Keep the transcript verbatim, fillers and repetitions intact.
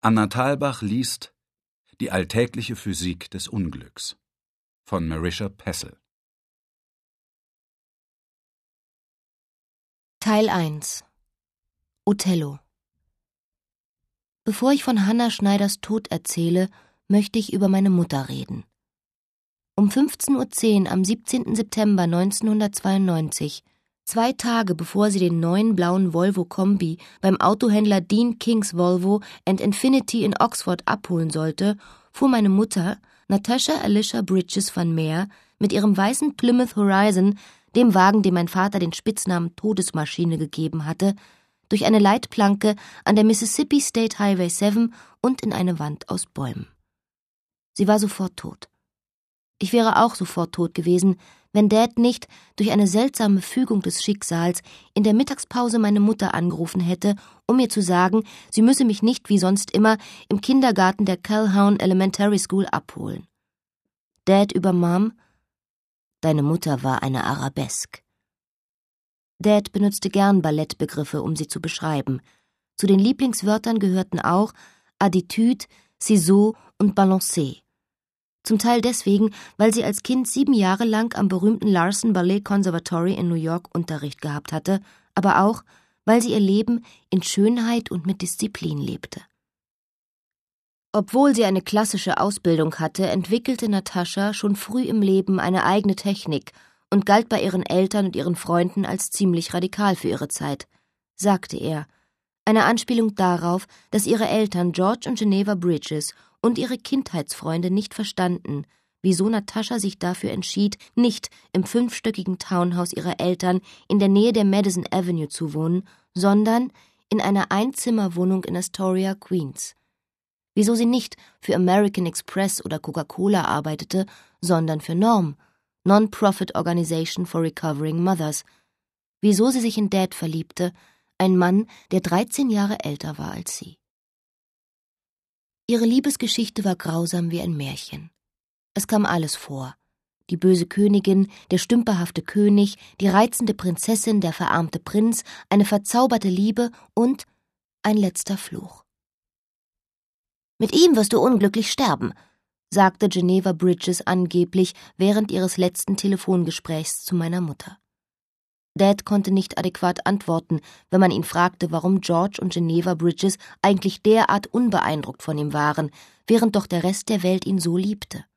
Anna Thalbach liest Die alltägliche Physik des Unglücks von Marisha Pessl. Teil eins. Othello. Bevor ich von Hannah Schneiders Tod erzähle, möchte ich über meine Mutter reden. Um fünfzehn Uhr zehn am siebzehnten September neunzehnhundertzweiundneunzig, zwei Tage bevor sie den neuen blauen Volvo Kombi beim Autohändler Dean King's Volvo and Infinity in Oxford abholen sollte, fuhr meine Mutter, Natasha Alicia Bridges van Meer, mit ihrem weißen Plymouth Horizon, dem Wagen, dem mein Vater den Spitznamen Todesmaschine gegeben hatte, durch eine Leitplanke an der Mississippi State Highway sieben und in eine Wand aus Bäumen. Sie war sofort tot. Ich wäre auch sofort tot gewesen, wenn Dad nicht, durch eine seltsame Fügung des Schicksals, in der Mittagspause meine Mutter angerufen hätte, um mir zu sagen, sie müsse mich nicht wie sonst immer im Kindergarten der Calhoun Elementary School abholen. Dad über Mom: Deine Mutter war eine Arabeske. Dad benutzte gern Ballettbegriffe, um sie zu beschreiben. Zu den Lieblingswörtern gehörten auch Attitude, Ciseaux und Balancé. Zum Teil deswegen, weil sie als Kind sieben Jahre lang am berühmten Larson Ballet Conservatory in New York Unterricht gehabt hatte, aber auch, weil sie ihr Leben in Schönheit und mit Disziplin lebte. Obwohl sie eine klassische Ausbildung hatte, entwickelte Natascha schon früh im Leben eine eigene Technik und galt bei ihren Eltern und ihren Freunden als ziemlich radikal für ihre Zeit, sagte er, eine Anspielung darauf, dass ihre Eltern George und Geneva Bridges und ihre Kindheitsfreunde nicht verstanden, wieso Natascha sich dafür entschied, nicht im fünfstöckigen Townhouse ihrer Eltern in der Nähe der Madison Avenue zu wohnen, sondern in einer Einzimmerwohnung in Astoria, Queens. Wieso sie nicht für American Express oder Coca-Cola arbeitete, sondern für Norm, Non-Profit Organization for Recovering Mothers. Wieso sie sich in Dad verliebte, ein Mann, der dreizehn Jahre älter war als sie. Ihre Liebesgeschichte war grausam wie ein Märchen. Es kam alles vor. Die böse Königin, der stümperhafte König, die reizende Prinzessin, der verarmte Prinz, eine verzauberte Liebe und ein letzter Fluch. »Mit ihm wirst du unglücklich sterben«, sagte Geneva Bridges angeblich während ihres letzten Telefongesprächs zu meiner Mutter. Dad konnte nicht adäquat antworten, wenn man ihn fragte, warum George und Geneva Bridges eigentlich derart unbeeindruckt von ihm waren, während doch der Rest der Welt ihn so liebte.